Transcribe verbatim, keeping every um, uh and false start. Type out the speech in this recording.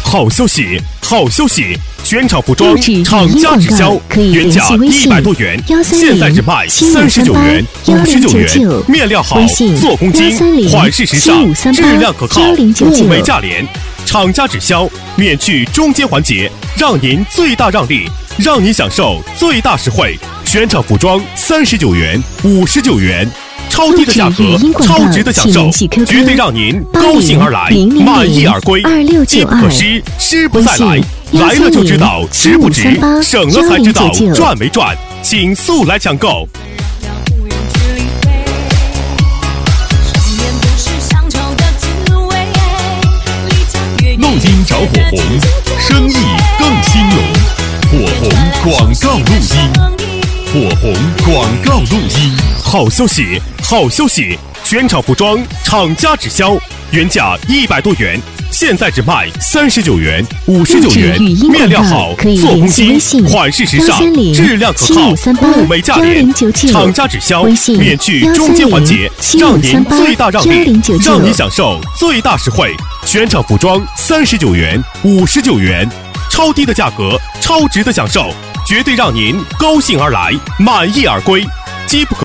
好消息，好消息！全场服装厂家直销，原价一百多元，现在只卖三十九元、五十九元。面料好，做工精，款式时尚，质量可靠，物美价廉。厂家直销，免去中间环节，让您最大让利，让您享受最大实惠。全场服装三十九元、五十九元。超低的价格，超值的享受，绝对让您高兴而来，满意而归。机不可失，失不再来。来了就知道值不值，省了才知道赚没赚，请速来抢购。 录音找火红，生意更兴隆。火红广告录音。火红广告录音， 好消息，好消息！全场服装厂家直销，原价一百多元，现在只卖三十九元、五十九元。面料好，做工精，款式时尚，质量可靠，物美价廉。厂家直销，免去中间环节，让您最大让利，让您享受最大实惠。全场服装三十九元、五十九元，超低的价格，超值的享受。绝对让您高兴而来，满意而归，机不可